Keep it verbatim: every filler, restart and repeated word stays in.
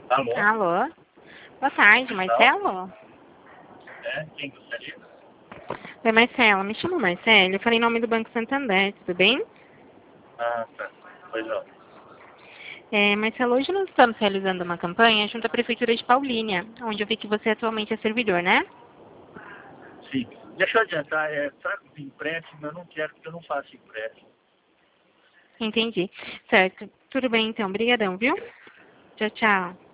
Alô? Alô? Boa tarde, Marcelo? É, quem gostaria? Oi, Marcelo. Me chamo Marcelo. Eu falei em nome do Banco Santander, tudo bem? Ah, tá. Pois não. É, Marcelo, hoje nós estamos realizando uma campanha junto à Prefeitura de Paulínia, onde eu vi que você atualmente é servidor, né? Sim. Deixa eu adiantar, é, saco de empréstimo, eu não quero porque eu não faço empréstimo. Entendi. Certo. Tudo bem, então. Obrigadão, viu? Tchau, tchau.